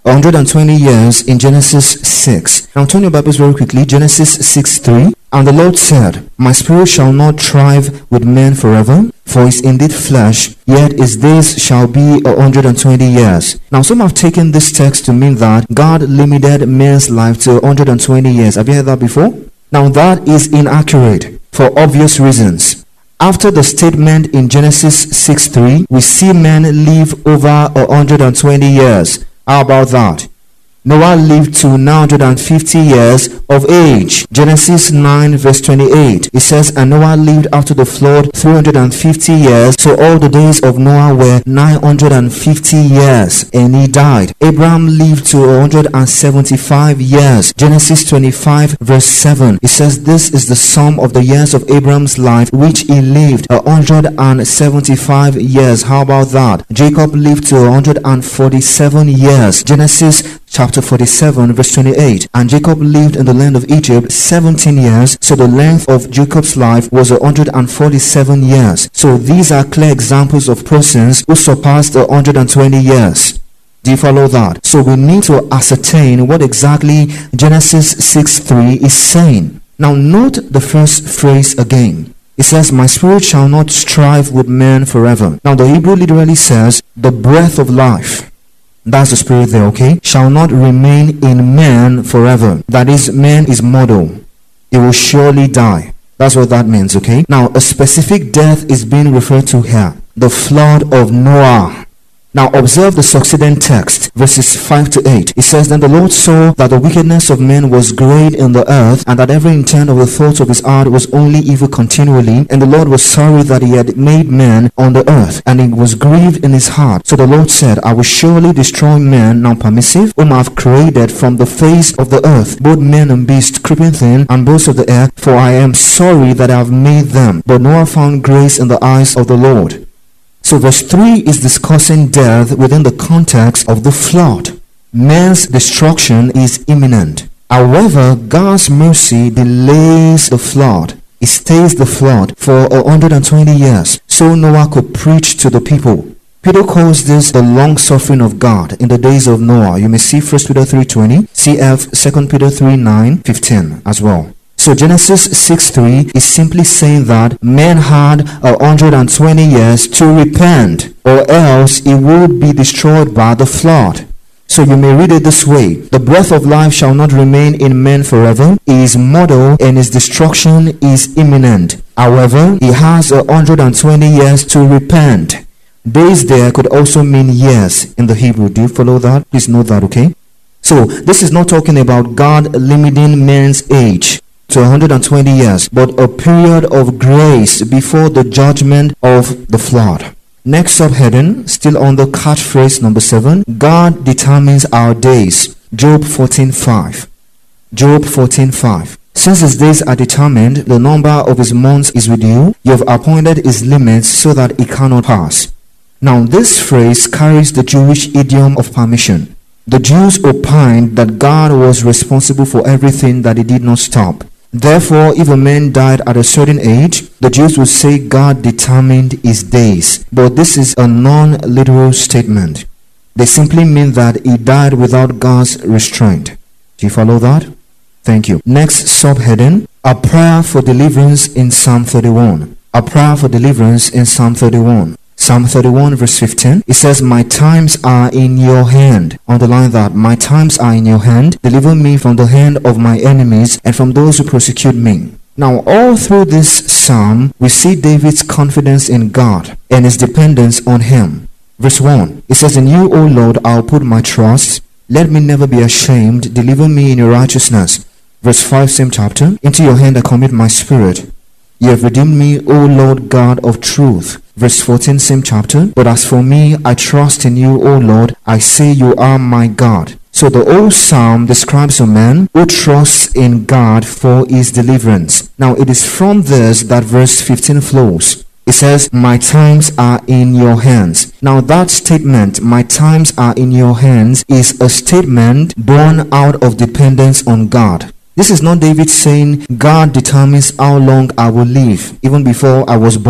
one hundred twenty years in Genesis six. Now turn your Bibles very quickly. Genesis six three. And the Lord said, My spirit shall not strive with men forever, for is indeed flesh, yet his days shall be a hundred and twenty years. Now some have taken this text to mean that God limited man's life to one hundred twenty years. Have you heard that before? Now that is inaccurate for obvious reasons. After the statement in Genesis six three, we see men live over a hundred and twenty years. How about that? Noah lived to nine hundred fifty years of age. Genesis nine verse twenty-eight. It says, And Noah lived after the flood three hundred fifty years. So all the days of Noah were nine hundred fifty years, and he died. Abraham lived to one hundred seventy-five years. Genesis twenty-five verse seven. It says, This is the sum of the years of Abraham's life, which he lived, one hundred seventy-five years. How about that? Jacob lived to one hundred forty-seven years. Genesis chapter forty-seven verse twenty-eight. And Jacob lived in the land of Egypt seventeen years, so the length of Jacob's life was one hundred forty-seven years. So these are clear examples of persons who surpassed one hundred twenty years. Do you follow that? So we need to ascertain what exactly Genesis six three is saying. Now note the first phrase again. It says, My spirit shall not strive with men forever. Now the Hebrew literally says, the breath of life. That's the spirit there, okay? Shall not remain in man forever. That is, man is mortal. He will surely die. That's what that means, okay? Now, a specific death is being referred to here. The flood of Noah. Now, observe the succeeding text, verses five to eight. It says, Then the Lord saw that the wickedness of men was great in the earth, and that every intent of the thoughts of his heart was only evil continually. And the Lord was sorry that he had made man on the earth, and he was grieved in his heart. So the Lord said, I will surely destroy man, now permissive, whom I have created from the face of the earth, both men and beasts, creeping thing, and birds of the air, for I am sorry that I have made them. But Noah found grace in the eyes of the Lord. So verse three is discussing death within the context of the flood. Man's destruction is imminent. However, God's mercy delays the flood. It stays the flood for one hundred twenty years, so Noah could preach to the people. Peter calls this the long suffering of God in the days of Noah. You may see First Peter three twenty, C F Second Peter three nine, fifteen as well. So Genesis six three is simply saying that man had one hundred twenty years to repent, or else he would be destroyed by the flood. So you may read it this way. The breath of life shall not remain in man forever. He is mortal, and his destruction is imminent. However, he has one hundred twenty years to repent. Days there could also mean years in the Hebrew. Do you follow that? Please note that, okay? So this is not talking about God limiting man's age to one hundred twenty years, but a period of grace before the judgment of the flood. Next subheading, still on the catchphrase number seven, God determines our days. Job fourteen five. Job fourteen five. Since his days are determined, the number of his months is with you. You have appointed his limits so that it cannot pass. Now this phrase carries the Jewish idiom of permission. The Jews opined that God was responsible for everything that he did not stop. Therefore, if a man died at a certain age, the Jews would say God determined his days. But this is a non-literal statement. They simply mean that he died without God's restraint. Do you follow that? Thank you. Next subheading, a prayer for deliverance in Psalm thirty-one. A prayer for deliverance in Psalm thirty-one. Psalm thirty-one verse fifteen, it says, My times are in your hand. Underline that. My times are in your hand. Deliver me from the hand of my enemies and from those who persecute me. Now, all through this psalm, we see David's confidence in God and his dependence on him. Verse one, it says, In you, O Lord, I'll put my trust. Let me never be ashamed. Deliver me in your righteousness. Verse five, same chapter, Into your hand I commit my spirit. You have redeemed me, O Lord God of truth. Verse fourteen, same chapter, But as for me, I trust in you, O Lord. I say you are my God. So the whole psalm describes a man who trusts in God for his deliverance. Now it is from this that verse fifteen flows. It says, My times are in your hands. Now that statement, my times are in your hands, is a statement born out of dependence on God. This is not David saying, God determines how long I will live, even before I was born.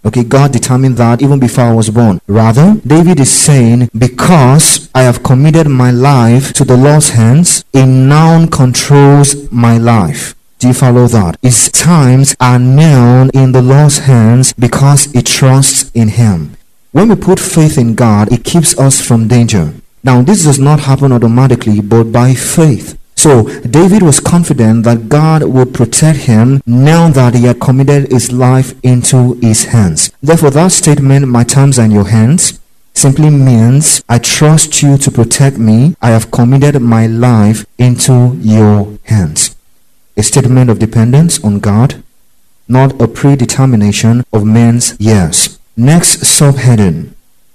Okay, God determined that even before I was born. Rather, David is saying, because I have committed my life to the Lord's hands, He now controls my life. Do you follow that? His times are now in the Lord's hands because he trusts in Him. When we put faith in God, it keeps us from danger. Now, this does not happen automatically, but by faith. So, David was confident that God would protect him now that he had committed his life into His hands. Therefore, that statement, my times are in your hands, simply means, I trust you to protect me. I have committed my life into your hands. A statement of dependence on God, not a predetermination of men's years. Next subheading,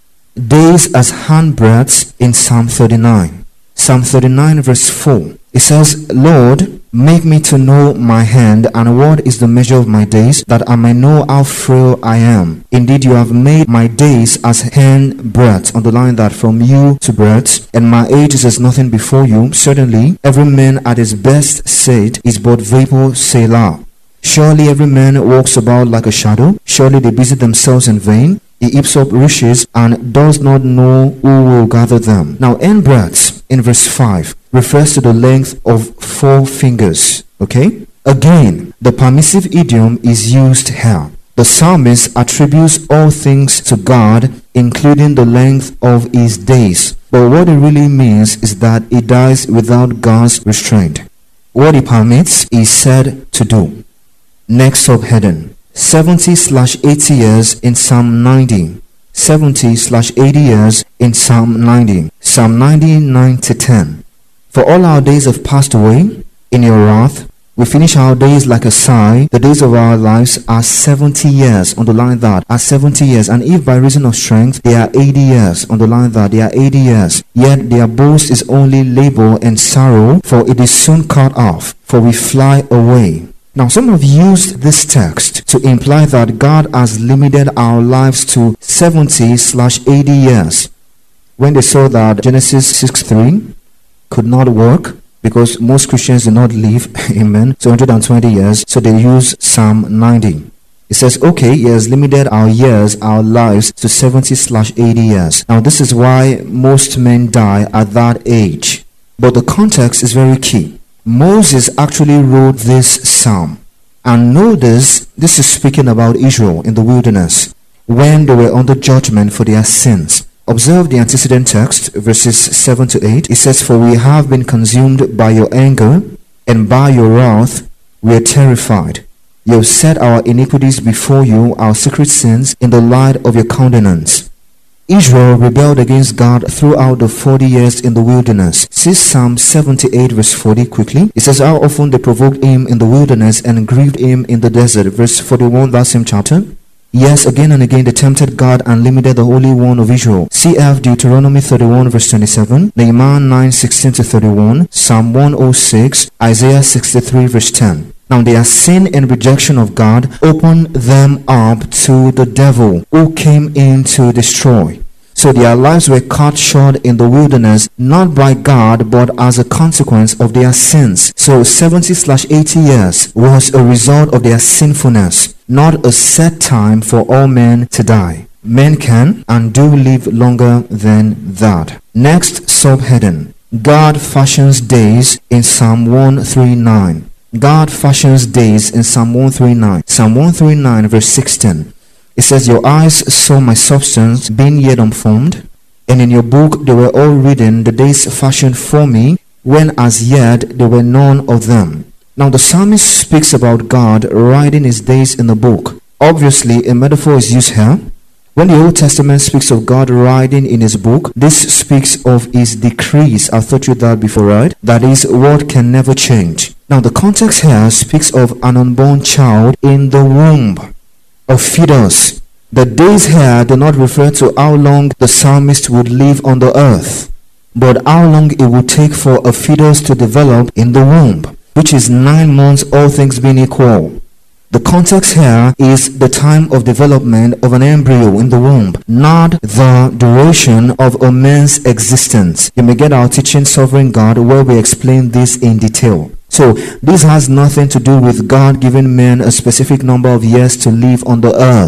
days as handbreadths in Psalm thirty-nine. Psalm thirty-nine verse four. It says, Lord, make me to know my hand, and what is the measure of my days, that I may know how frail I am. Indeed, you have made my days as handbreadth. Underline that, from you to breadth, and my age is as nothing before you. Certainly, every man at his best said is but vapor, Selah. Surely every man walks about like a shadow. Surely they busy themselves in vain. He heaps up riches and does not know who will gather them. Now, handbreadths in verse five refers to the length of four fingers. Okay? Again, the permissive idiom is used here. The psalmist attributes all things to God, including the length of his days. But what it really means is that he dies without God's restraint. What he permits is said to do. Next subheading, seventy slash eighty years in Psalm ninety. seventy slash eighty years in Psalm ninety. Psalm ninety, nine to ten. For all our days have passed away in your wrath. We finish our days like a sigh. The days of our lives are seventy years. Underline that. Are seventy years. And if by reason of strength they are eighty years. Underline that. They are eighty years. Yet their boast is only labor and sorrow, for it is soon cut off. For we fly away. Now, some have used this text to imply that God has limited our lives to seventy slash eighty years. When they saw that Genesis six three could not work, because most Christians do not live, amen, so one hundred twenty years, so they use Psalm ninety. It says, okay, He has limited our years, our lives, to seventy slash eighty years. Now, this is why most men die at that age. But the context is very key. Moses actually wrote this psalm. And notice, this is speaking about Israel in the wilderness, when they were under judgment for their sins. Observe the antecedent text, verses seven to eight. It says, For we have been consumed by your anger, and by your wrath we are terrified. You have set our iniquities before you, our secret sins, in the light of your countenance. Israel rebelled against God throughout the forty years in the wilderness. See Psalm seventy-eight verse forty quickly. It says, how often they provoked Him in the wilderness and grieved Him in the desert. Verse forty-one, that same chapter. Yes, again and again they tempted God and limited the Holy One of Israel. C F Deuteronomy thirty-one verse twenty-seven, Nehemiah nine sixteen to thirty-one, Psalm one oh six, Isaiah sixty-three verse ten. Now their sin and rejection of God opened them up to the devil, who came in to destroy. So their lives were cut short in the wilderness, not by God, but as a consequence of their sins. So seventy slash eighty years was a result of their sinfulness, not a set time for all men to die. Men can and do live longer than that. Next subheading, God fashions days in Psalm one thirty-nine. God fashions days in Psalm one thirty-nine. Psalm one thirty-nine verse sixteen. It says, Your eyes saw my substance being yet unformed, and in your book they were all written, the days fashioned for me, when as yet there were none of them. Now the psalmist speaks about God writing his days in the book. Obviously, a metaphor is used here. When the Old Testament speaks of God writing in his book, this speaks of his decrees. I've taught you that before, right? That is, what can never change. Now the context here speaks of an unborn child in the womb, a fetus. The days here do not refer to how long the psalmist would live on the earth, but how long it would take for a fetus to develop in the womb, which is nine months, all things being equal. The context here is the time of development of an embryo in the womb, not the duration of a man's existence. You may get our teaching Sovereign God, where we explain this in detail. So this has nothing to do with God giving men a specific number of years to live on the earth.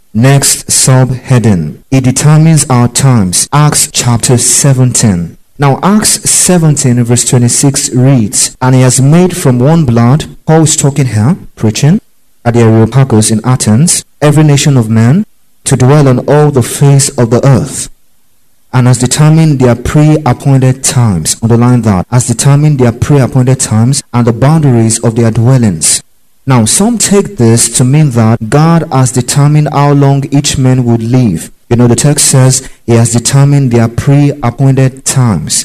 Next subheading. It determines our times. Acts chapter seventeen. Now Acts seventeen verse twenty-six reads, "And he has made from one blood," Paul is talking here, preaching at the Areopagus in Athens, "every nation of men to dwell on all the face of the earth, and has determined their pre-appointed times." Underline that. Has determined their pre-appointed times and the boundaries of their dwellings. Now some take this to mean that God has determined how long each man would live. You know, the text says he has determined their pre-appointed times.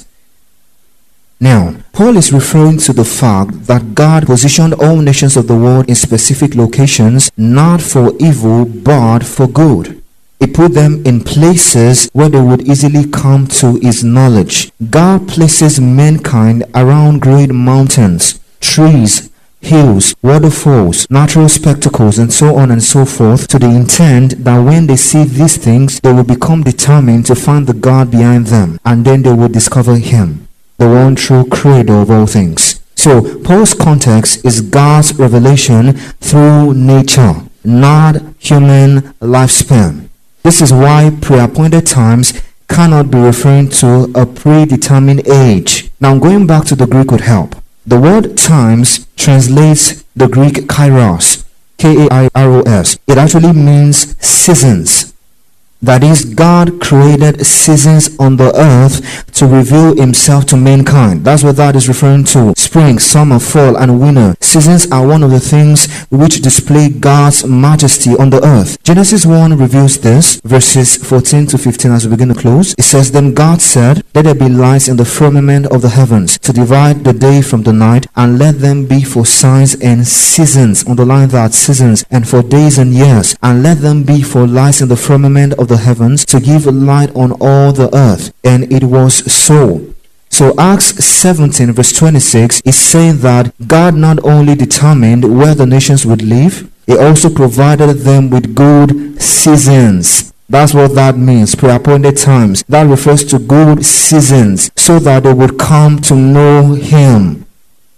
Now, Paul is referring to the fact that God positioned all nations of the world in specific locations, not for evil, but for good. He put them in places where they would easily come to his knowledge. God places mankind around great mountains, trees, hills, waterfalls, natural spectacles, and so on and so forth, to the intent that when they see these things, they will become determined to find the God behind them, and then they will discover him, the one true creator of all things. So Paul's context is God's revelation through nature, not human lifespan. This is why pre-appointed times cannot be referring to a predetermined age. Now going back to the Greek would help. The word times translates the Greek kairos, K A I R O S. It actually means seasons. That is, God created seasons on the earth to reveal himself to mankind. That's what that is referring to. Spring, summer, fall, and winter. Seasons are one of the things which display God's majesty on the earth. Genesis one reveals this, verses fourteen to fifteen as we begin to close. It says, "Then God said, let there be lights in the firmament of the heavens, to divide the day from the night, and let them be for signs and seasons." Underline that, seasons, "and for days and years, and let them be for lights in the firmament of the heavens, to give light on all the earth." And it was so. So Acts seventeen verse twenty-six is saying that God not only determined where the nations would live, he also provided them with good seasons. That's what that means, pre-appointed times. That refers to good seasons, so that they would come to know him.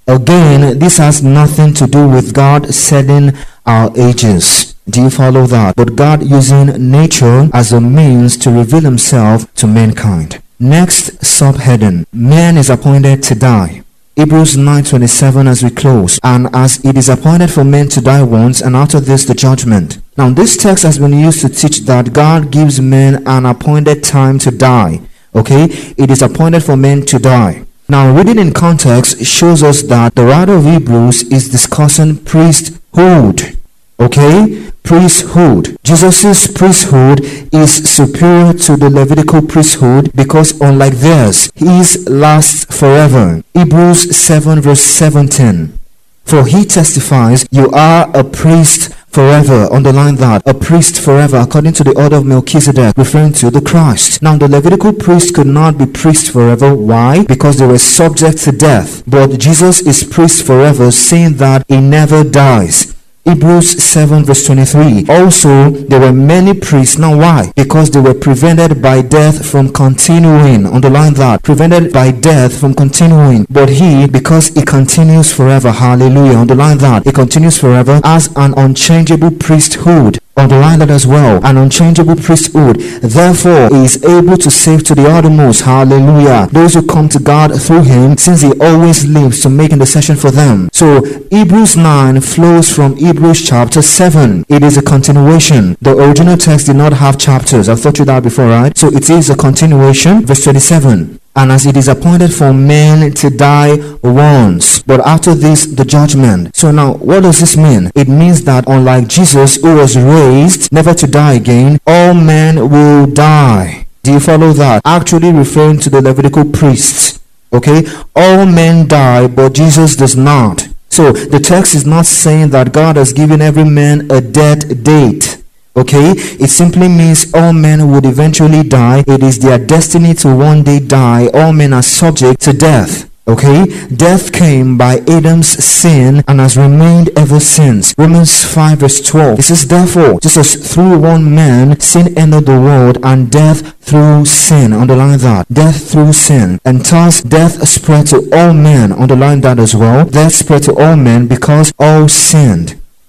Again, this has nothing to do with God setting our ages. Do you follow that? But God using nature as a means to reveal himself to mankind. Next subheading. Man is appointed to die. Hebrews nine twenty-seven as we close. "And as it is appointed for men to die once, and after this the judgment." Now this text has been used to teach that God gives men an appointed time to die. Okay? It is appointed for men to die. Now reading in context shows us that the writer of Hebrews is discussing priesthood. Okay? Priesthood. Jesus' priesthood is superior to the Levitical priesthood because unlike theirs, his lasts forever. Hebrews seven verse seventeen. "For he testifies, you are a priest forever." Underline that. A priest forever, according to the order of Melchizedek, referring to the Christ. Now the Levitical priest could not be priest forever. Why? Because they were subject to death. But Jesus is priest forever, saying that he never dies. Hebrews seven verse twenty-three. "Also there were many priests." Now why? Because they were prevented by death from continuing. Underline that. Prevented by death from continuing. "But he, because he continues forever." Hallelujah. Underline that. He continues forever as an unchangeable priesthood. Underline that as well. An unchangeable priesthood. "Therefore he is able to save to the uttermost." Hallelujah. "Those who come to God through him, since he always lives to make intercession for them." So Hebrews nine flows from Hebrews chapter seven. It is a continuation. The original text did not have chapters. I've taught you that before, right? So it is a continuation. Verse twenty-seven. "And as it is appointed for men to die once, but after this the judgment." So now what does this mean? It means that unlike Jesus, who was raised never to die again, all men will die. Do you follow that? Actually referring to the Levitical priests. Okay? All men die, but Jesus does not. So the text is not saying that God has given every man a death date. Okay, it simply means all men would eventually die. It is their destiny to one day die. All men are subject to death. Okay, death came by Adam's sin and has remained ever since. Romans five verse twelve. It says, "Therefore, just as through one man sin entered the world, and death through sin." Underline that. Death through sin. "And thus death spread to all men." Underline that as well. Death spread to all men because all sinned.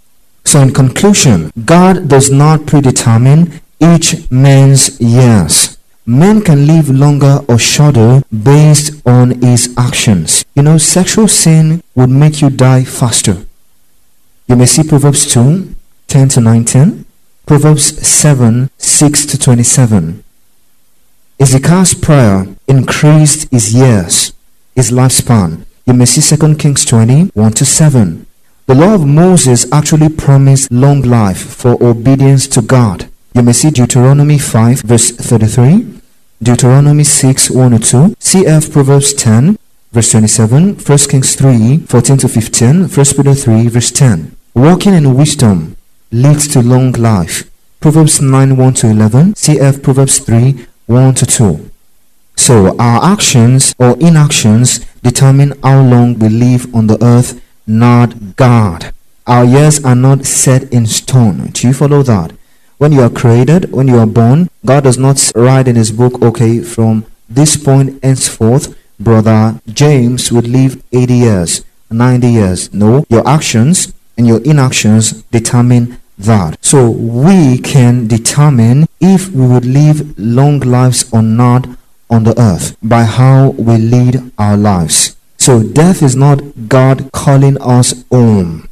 So in conclusion, God does not predetermine each man's years. Men can live longer or shorter based on his actions. You know, sexual sin would make you die faster. You may see Proverbs two, ten to nineteen, Proverbs seven, six to twenty-seven. Hezekiah's prayer increased his years, his lifespan. You may see Second Kings twenty, one to seven. The law of Moses actually promised long life for obedience to God. You may see Deuteronomy five, verse thirty-three, Deuteronomy six, one to two, C F Proverbs ten, verse twenty-seven, First Kings three, fourteen to fifteen, First Peter three, verse ten. Walking in wisdom leads to long life. Proverbs nine, one to eleven, C F Proverbs three, one to two. So our actions or inactions determine how long we live on the earth, not God. Our years are not set in stone. Do you follow that? When you are created, when you are born, God does not write in his book, okay, from this point henceforth, brother James would live eighty years, ninety years. No, your actions and your inactions determine that. So we can determine if we would live long lives or not on the earth by how we lead our lives. So death is not God calling us home.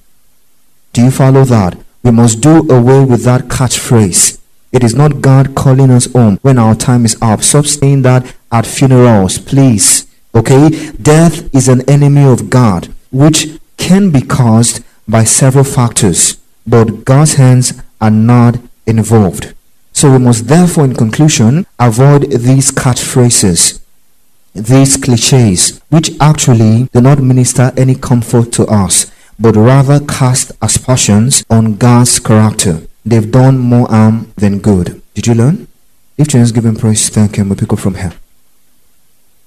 Do you follow that? We must do away with that catchphrase. It is not God calling us home when our time is up. Stop saying that at funerals, please. Okay? Death is an enemy of God, which can be caused by several factors, but God's hands are not involved. So we must therefore, in conclusion, avoid these catchphrases, these cliches, which actually do not minister any comfort to us, but rather cast aspersions on God's character. They've done more harm than good. Did you learn? If chance, give him praise, thank him. We pick up from here.